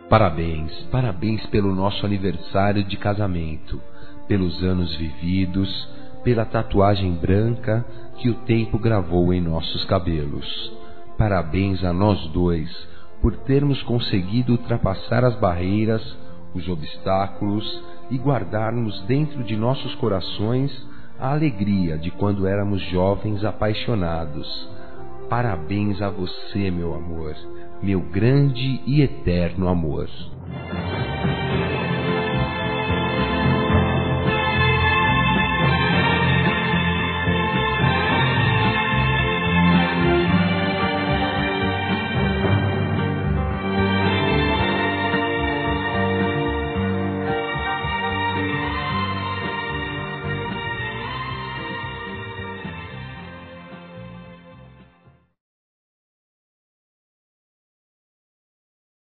Parabéns, parabéns pelo nosso aniversário de casamento, pelos anos vividos, pela tatuagem branca que o tempo gravou em nossos cabelos. Parabéns a nós dois por termos conseguido ultrapassar as barreiras, os obstáculos e guardarmos dentro de nossos corações a alegria de quando éramos jovens apaixonados. Parabéns a você, meu amor, meu grande e eterno amor.